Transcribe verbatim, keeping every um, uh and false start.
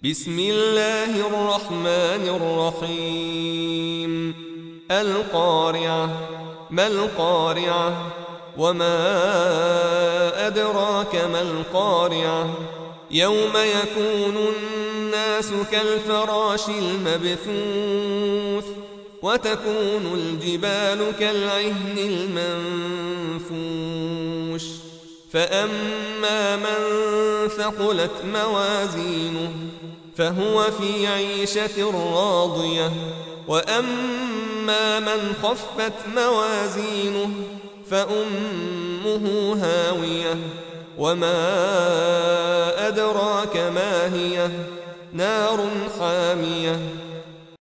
بسم الله الرحمن الرحيم القارعة ما القارعة وما أدراك ما القارعة يوم يكون الناس كالفراش المبثوث وتكون الجبال كالعهن المنفوش فأما من ثقلت موازينه فهو في عيشة راضية وأما من خفت موازينه فأمه هاوية وما أدراك ما هي نار حامية